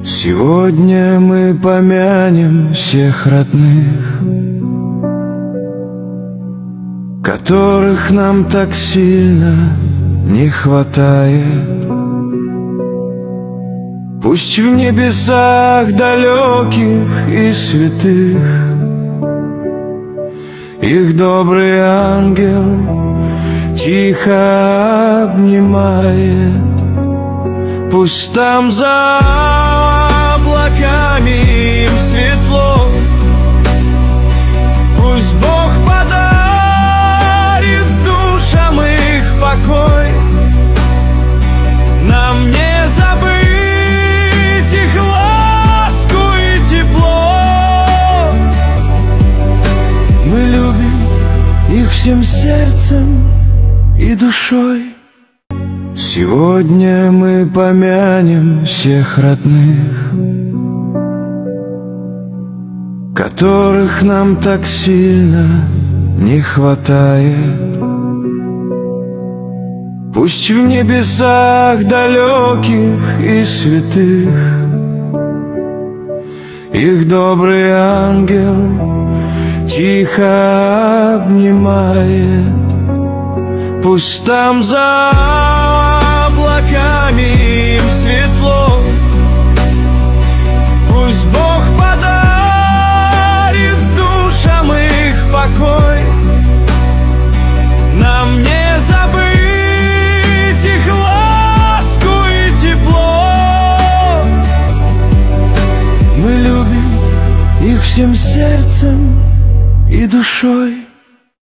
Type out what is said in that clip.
Сегодня мы помянем всех родных, которых нам так сильно не хватает. Пусть в небесах далеких и святых их добрый ангел тихо обнимает. Пусть там за облаками им светло, пусть Бог подарит душам их покой. Нам не забыть их ласку и тепло. Мы любим их всем сердцем и душой. Сегодня мы помянем всех родных, которых нам так сильно не хватает. Пусть в небесах далеких и святых их добрый ангел тихо обнимает. Пусть там за облаками им светло, пусть Бог подарит душам их покой. Нам не забыть их ласку и тепло. Мы любим их всем сердцем и душой.